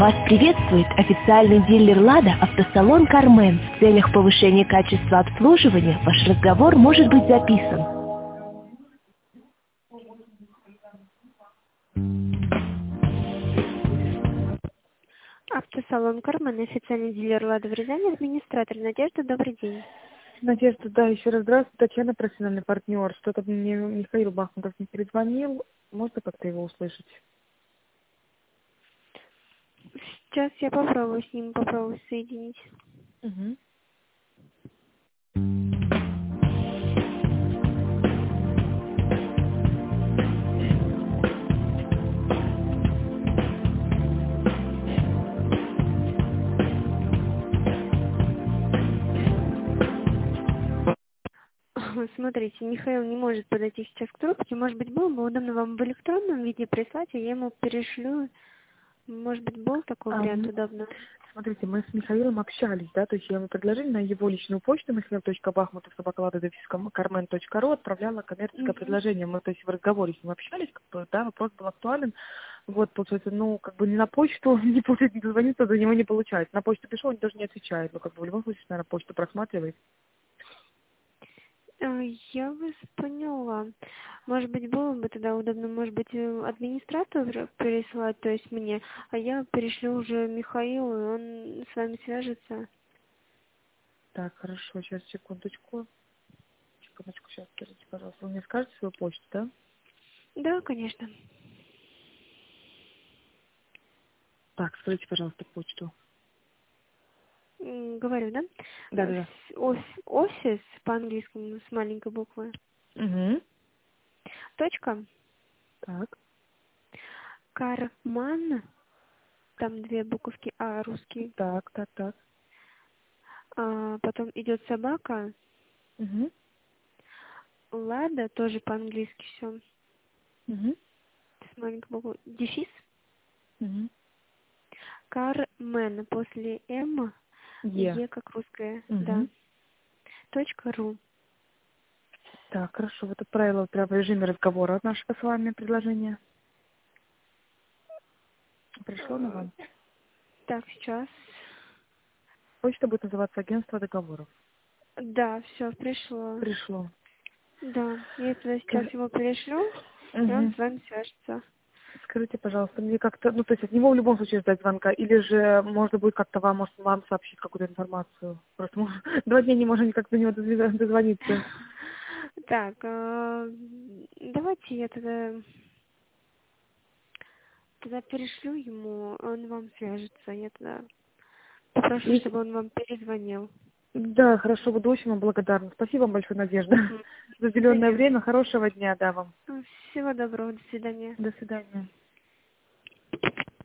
Вас приветствует официальный дилер «Лада» автосалон «Кармен». В целях повышения качества обслуживания ваш разговор может быть записан. Автосалон «Кармен», официальный дилер «Лада» в Рязани, администратор Надежда, добрый день. Надежда, да, еще раз здравствуйте. Татьяна, профессиональный партнер. Что-то мне Михаил Бахмутов не перезвонил. Можно как-то его услышать? Сейчас я попробую с ним соединить. Угу. Смотрите, Михаил не может подойти сейчас к трубке. Может быть, было бы удобно вам в электронном виде прислать, а я ему перешлю. Может быть, был такой вариант удобно? Смотрите, мы с Михаилом общались, да, то есть я ему предложили на его личную почту michail.bachmutov@carmen.ru отправляла коммерческое предложение. Мы, то есть в разговоре с ним общались, как бы, да, вопрос был актуален. Вот, получается, ну, как бы не на почту, не получается, не дозвониться, до него не получается. На почту пришел, он даже не отвечает, но как бы в любом случае, наверное, почту просматривает. Я вас поняла. Может быть, было бы тогда удобно, может быть, администратору переслать, то есть мне, а я перешлю уже Михаилу, и он с вами свяжется. Так, хорошо, сейчас, секундочку. Секундочку, сейчас, скажите, пожалуйста. Вы мне скажете свою почту, да? Да, конечно. Так, скажите, пожалуйста, почту. Говорю, да? Да-да-да. Офис по-английскому с маленькой буквы. Угу. Точка. Так, Карман. Там две буковки А русские. так. Потом идет собака. Угу. Лада, тоже по-английски все. Угу. С маленькой буквы. Дефис. Угу. Кармен. После М. Е как русская. Да. Угу. .ру. Так, хорошо. Вот отправила прямо в режиме разговора нашего с вами предложение. Пришло на вам? Так, сейчас. Почта будет называться агентство договоров. Да, все, пришло. Пришло. Да, я туда сейчас его перешлю, и он Угу. с вами свяжется. Скажите, пожалуйста, мне как-то, ну, то есть от него в любом случае ждать звонка, или же можно будет как-то вам, может, вам сообщить какую-то информацию? Просто мы 2 дня не можем никак до него дозвониться. Так, давайте я тогда перешлю ему, он вам свяжется. Я тогда попрошу, И- чтобы он вам перезвонил. Да, хорошо, буду очень вам благодарна. Спасибо вам большое, Надежда, Мгм. за уделенное Взаимно. время. Хорошего дня, да, вам. Всего доброго, до свидания. До свидания.